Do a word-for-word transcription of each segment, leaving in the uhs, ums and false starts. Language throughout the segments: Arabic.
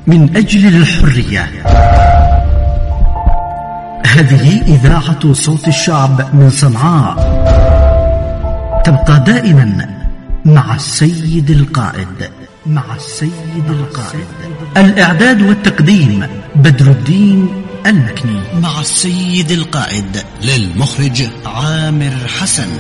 من أجل الحرية. هذه إذاعة صوت الشعب من صنعاء، تبقى دائما مع السيد القائد. مع السيد القائد. الإعداد والتقديم بدر الدين المكني. مع السيد القائد للمخرج عامر حسن.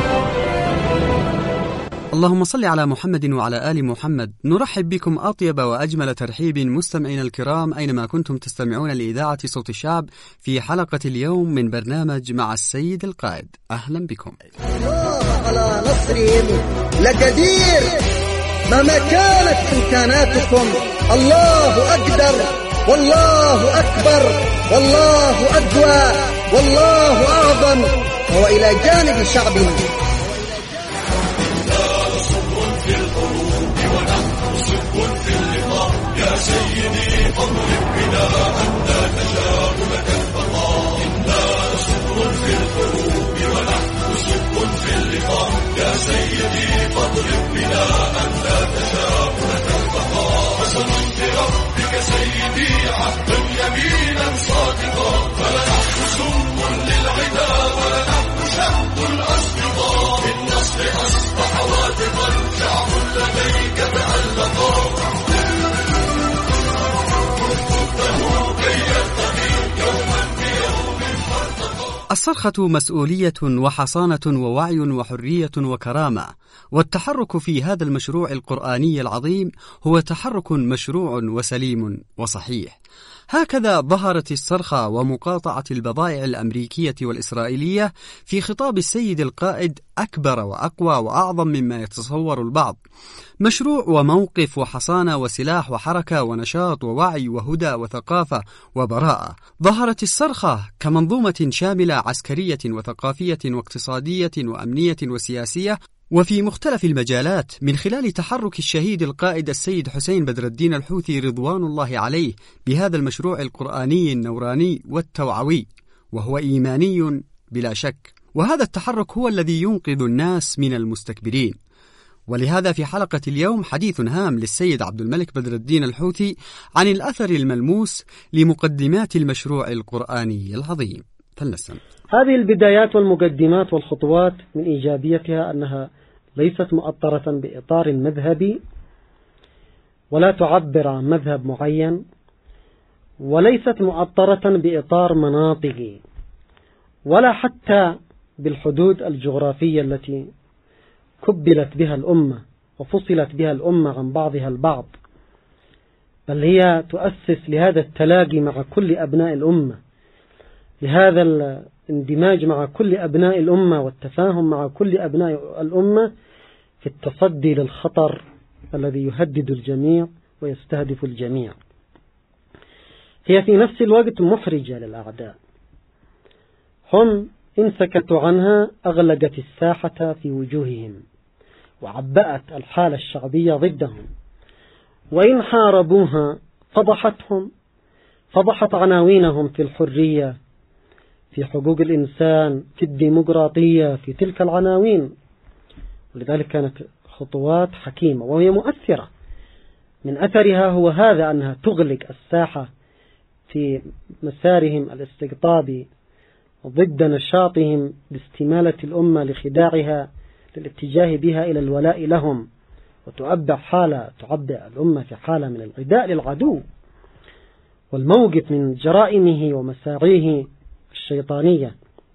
اللهم صل على محمد وعلى آل محمد. نرحب بكم أطيب وأجمل ترحيب مستمعين الكرام أينما كنتم تستمعون لإذاعة صوت الشعب في حلقة اليوم من برنامج مع السيد القائد. أهلا بكم. الله على نصرهم لقدير، مهما كانت إمكاناتكم الله أقدر والله أكبر والله أقوى والله أعظم، وهو إلى جانب شعبنا. يا سيدي فاضرب بنا حتى تشاء لك البقاء. إنا صبر في الحروب ونحن صبر في اللقاء. يا سيدي فاضرب بنا حتى تشاء لك البقاء. قسم بربك سيدي عهدا يمينا صادقا، فلنحن سم للعدا ولنحن شهد الأصدقاء. بالنصر أصبح واثقا شعب لديك تألقا. الصرخة مسؤولية وحصانة ووعي وحرية وكرامة، والتحرك في هذا المشروع القرآني العظيم هو تحرك مشروع وسليم وصحيح. هكذا ظهرت الصرخة ومقاطعة البضائع الأمريكية والإسرائيلية في خطاب السيد القائد أكبر وأقوى وأعظم مما يتصور البعض. مشروع وموقف وحصانة وسلاح وحركة ونشاط ووعي وهدى وثقافة وبراءة. ظهرت الصرخة كمنظومة شاملة عسكرية وثقافية واقتصادية وأمنية وسياسية، وفي مختلف المجالات، من خلال تحرك الشهيد القائد السيد حسين بدر الدين الحوثي رضوان الله عليه بهذا المشروع القرآني النوراني والتوعوي، وهو إيماني بلا شك. وهذا التحرك هو الذي ينقذ الناس من المستكبرين. ولهذا في حلقة اليوم حديث هام للسيد عبد الملك بدر الدين الحوثي عن الأثر الملموس لمقدمات المشروع القرآني العظيم. فلنستمع. هذه البدايات والمقدمات والخطوات من إيجابيتها أنها ليست مؤطرة بإطار مذهبي، ولا تعبر عن مذهب معين، وليست مؤطرة بإطار مناطقي، ولا حتى بالحدود الجغرافية التي كبلت بها الأمة وفصلت بها الأمة عن بعضها البعض، بل هي تؤسس لهذا التلاقي مع كل أبناء الأمة، لهذا الاندماج مع كل أبناء الأمة والتفاهم مع كل أبناء الأمة في التصدي للخطر الذي يهدد الجميع ويستهدف الجميع. هي في نفس الوقت محرجة للأعداء، هم إن سكتوا عنها أغلقت الساحة في وجوههم وعبأت الحالة الشعبية ضدهم، وإن حاربوها فضحتهم، فضحت عناوينهم في الحرية، في حقوق الإنسان، في الديمقراطية، في تلك العناوين. ولذلك كانت خطوات حكيمة وهي مؤثرة. من أثرها هو هذا، أنها تغلق الساحة في مسارهم الاستقطابي ضد نشاطهم باستمالة الأمة لخداعها للاتجاه بها إلى الولاء لهم، وتعبع حالة تعبع الأمة في حالة من العداء للعدو والموقف من جرائمه ومساعيه الشيطانية.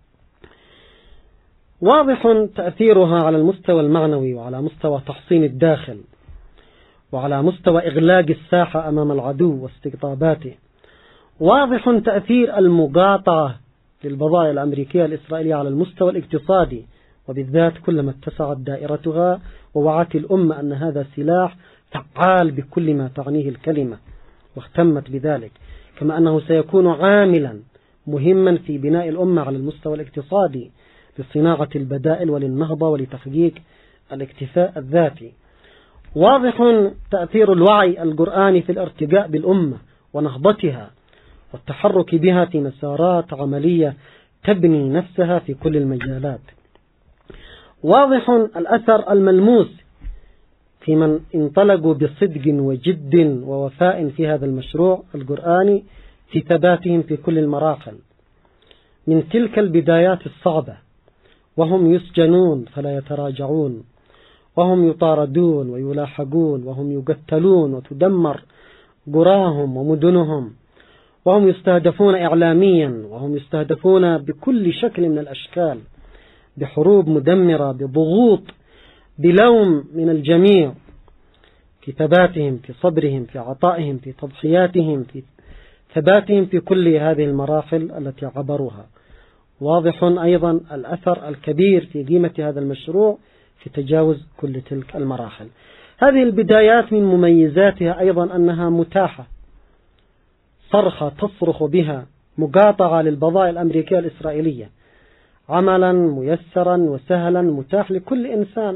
واضح تأثيرها على المستوى المعنوي وعلى مستوى تحصين الداخل وعلى مستوى إغلاق الساحة أمام العدو واستقطاباته. واضح تأثير المقاطعة للبضائع الأمريكية الإسرائيلية على المستوى الاقتصادي، وبالذات كلما اتسعت دائرتها ووعت الأمة أن هذا سلاح فعال بكل ما تعنيه الكلمة واهتمت بذلك، كما أنه سيكون عاملا مهما في بناء الأمة على المستوى الاقتصادي لصناعة البدائل وللنهضة ولتحقيق الاكتفاء الذاتي. واضح تأثير الوعي القرآني في الارتقاء بالأمة ونهضتها والتحرك بها في مسارات عملية تبني نفسها في كل المجالات. واضح الأثر الملموس في من انطلقوا بصدق وجد ووفاء في هذا المشروع القرآني في ثباتهم في كل المراحل، من تلك البدايات الصعبة وهم يسجنون فلا يتراجعون، وهم يطاردون ويلاحقون، وهم يقتلون وتدمر قراهم ومدنهم، وهم يستهدفون إعلاميا، وهم يستهدفون بكل شكل من الأشكال، بحروب مدمرة، بضغوط، بلوم من الجميع، في ثباتهم، في صبرهم، في عطائهم، في تضحياتهم، في ثباتهم في كل هذه المراحل التي عبروها. واضح أيضا الأثر الكبير في قيمة هذا المشروع في تجاوز كل تلك المراحل. هذه البدايات من مميزاتها أيضا أنها متاحة، صرخة تصرخ بها مقاطعة للبضائع الأمريكية الإسرائيلية، عملا ميسرا وسهلا متاح لكل إنسان،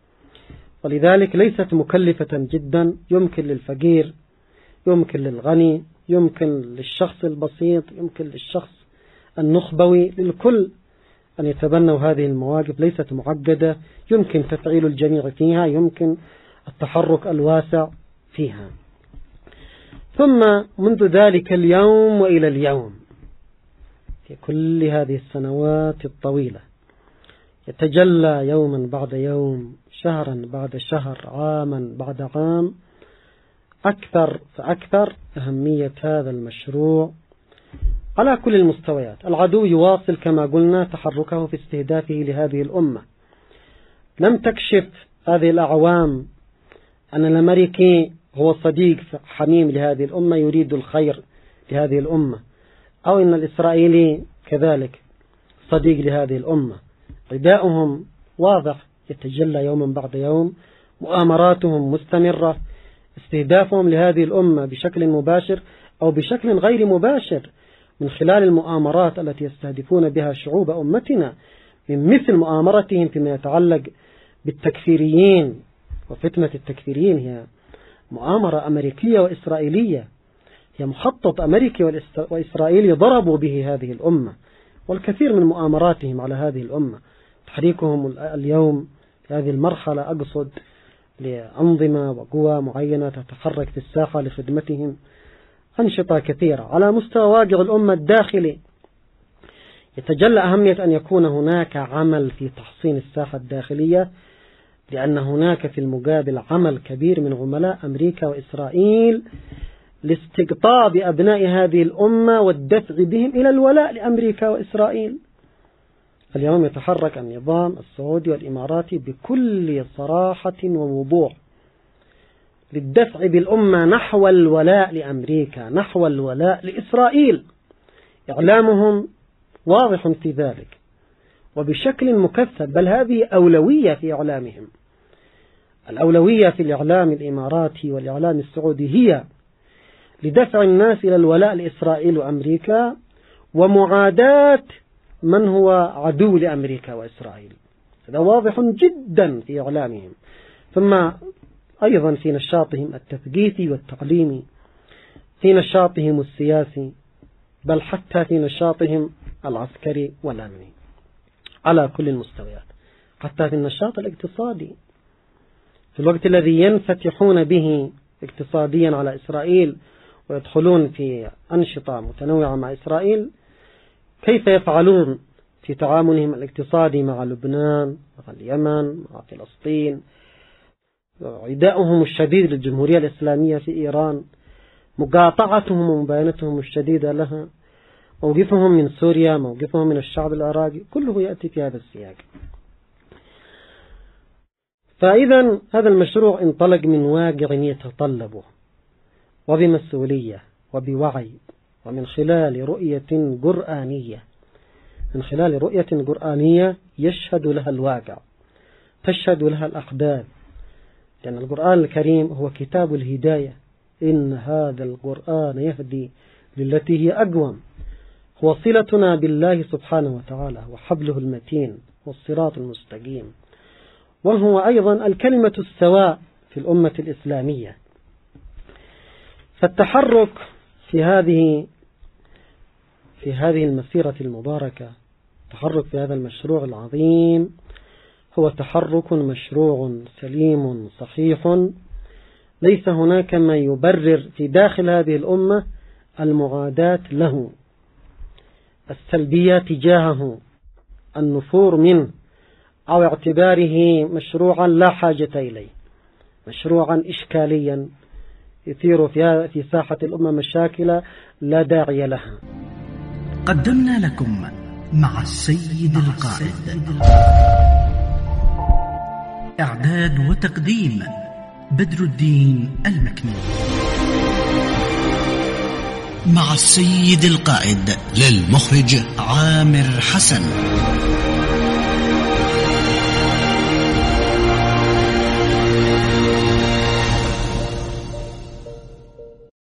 ولذلك ليست مكلفة جدا، يمكن للفقير، يمكن للغني، يمكن للشخص البسيط، يمكن للشخص النخبوي، للكل أن يتبنوا هذه المواقف، ليست معقدة، يمكن تفعيل الجميع فيها، يمكن التحرك الواسع فيها. ثم منذ ذلك اليوم وإلى اليوم في كل هذه السنوات الطويلة يتجلى يوما بعد يوم، شهرا بعد شهر، عاما بعد عام، أكثر فأكثر أهمية هذا المشروع على كل المستويات. العدو يواصل كما قلنا تحركه في استهدافه لهذه الأمة. لم تكشف هذه الأعوام أن الأمريكي هو صديق حميم لهذه الأمة يريد الخير لهذه الأمة، أو أن الإسرائيلي كذلك صديق لهذه الأمة. رداؤهم واضح يتجلى يوما بعد يوم، مؤامراتهم مستمرة، استهدافهم لهذه الأمة بشكل مباشر أو بشكل غير مباشر من خلال المؤامرات التي يستهدفون بها شعوب أمتنا، من مثل مؤامرتهم فيما يتعلق بالتكفيريين، وفتنة التكفيريين هي مؤامرة أمريكية وإسرائيلية، هي مخطط أمريكي وإسرائيلي ضربوا به هذه الأمة، والكثير من مؤامراتهم على هذه الأمة، تحريكهم اليوم في هذه المرحلة أقصد لأنظمة وقوى معينة تتحرك في الساحة لخدمتهم، أنشطة كثيرة على مستوى واقع الأمة الداخلي. يتجلى أهمية أن يكون هناك عمل في تحصين الساحة الداخلية، لأن هناك في المقابل عمل كبير من عملاء أمريكا وإسرائيل لاستقطاب أبناء هذه الأمة والدفع بهم إلى الولاء لأمريكا وإسرائيل. اليوم يتحرك النظام السعودي والإماراتي بكل صراحة ووضوح للدفع بالأمة نحو الولاء لأمريكا، نحو الولاء لإسرائيل. إعلامهم واضح في ذلك وبشكل مكثف، بل هذه أولوية في إعلامهم. الأولوية في الإعلام الإماراتي والإعلام السعودي هي لدفع الناس إلى الولاء لإسرائيل وأمريكا ومعاداة من هو عدو لأمريكا وإسرائيل. هذا واضح جدا في إعلامهم. ثم أيضا في نشاطهم التثقيفي والتعليمي، في نشاطهم السياسي، بل حتى في نشاطهم العسكري والأمني على كل المستويات، حتى في النشاط الاقتصادي. في الوقت الذي ينفتحون به اقتصاديا على إسرائيل ويدخلون في أنشطة متنوعة مع إسرائيل، كيف يفعلون في تعاملهم الاقتصادي مع لبنان، مع اليمن، مع فلسطين، عداؤهم الشديد للجمهورية الإسلامية في إيران، مقاطعتهم ومباينتهم الشديدة لها، موقفهم من سوريا، موقفهم من الشعب العراقي، كله يأتي في هذا السياق. فإذا هذا المشروع انطلق من واقع يتطلبه، وبمسؤولية وبوعي، ومن خلال رؤية قرآنية، من خلال رؤية قرآنية يشهد لها الواقع، تشهد لها الأحداث، لأن القرآن الكريم هو كتاب الهداية. إن هذا القرآن يهدي للتي هي أقوم، هو صلتنا بالله سبحانه وتعالى وحبله المتين والصراط المستقيم، وهو أيضا الكلمة السواء في الأمة الإسلامية. فالتحرك في هذه في هذه المسيرة المباركة، التحرك في هذا المشروع العظيم، هو تحرك مشروع سليم صحيح، ليس هناك ما يبرر في داخل هذه الأمة المعاداة له، السلبية تجاهه، النفور منه، أو اعتباره مشروعا لا حاجة إليه، مشروعا إشكاليا يثير في ساحة الأمة مشاكل لا داعي لها. قدمنا لكم مع السيد القائد. إعداد وتقديم بدر الدين المكنون. مع السيد القائد، للمخرج عامر حسن.